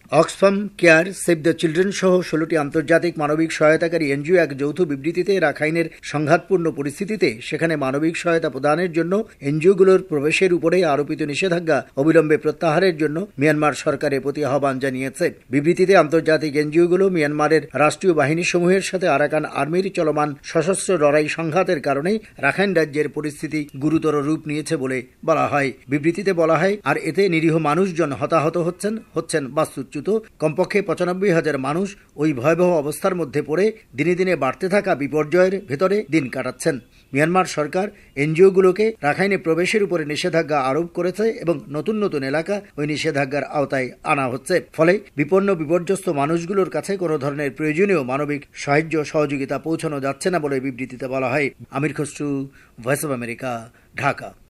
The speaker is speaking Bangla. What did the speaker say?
Oxfam Care, Save the Children সহ 16টি আন্তর্জাতিক মানবিক সহায়তাকারী এনজিও এক যৌথ বিবৃতিতে রাখাইনের সংঘাতপূর্ণ পরিস্থিতিতে সেখানে মানবিক সহায়তা প্রদানের জন্য এনজিওগুলোর প্রবেশের উপরে আরোপিত নিষেধাজ্ঞা অবিলম্বে প্রত্যাহারের জন্য মিয়ানমার সরকারের প্রতি আহ্বান জানিয়েছে। বিবৃতিতে আন্তর্জাতিক এনজিওগুলো মিয়ানমারের রাষ্ট্রীয় বাহিনীসমূহের সাথে আরাকান আর্মির চলমান সশস্ত্র লড়াই সংঘাতের কারণে রাখাইন রাজ্যের পরিস্থিতি গুরুতর রূপ নিয়েছে বলে বলা হয়। বিবৃতিতে বলা হয়, আর এতে নিরীহ মানুষজন হতাহত হচ্ছেন বাস্তুচ্যুত। কমপক্ষে 95,000 মানুষ ওই ভয়াবহ অবস্থার মধ্যে পড়ে দিনে দিনে বাড়তে থাকা বিপর্যয়ের ভেতরে দিন কাটাচ্ছেন। মিয়ানমার সরকার এনজিওগুলোকে রাখাইনে প্রবেশের উপরে নিষেধাজ্ঞা আরোপ করেছে এবং নতুন নতুন এলাকা ওই নিষেধাজ্ঞার আওতায় আনা হচ্ছে। ফলে বিপন্ন বিপর্যস্ত মানুষগুলোর কাছে কোনো ধরনের প্রয়োজনীয় মানবিক সাহায্য সহযোগিতা পৌঁছানো যাচ্ছে না বলে বিবৃতিতে বলা হয়। Amir Khasru, Voice of America, Dhaka.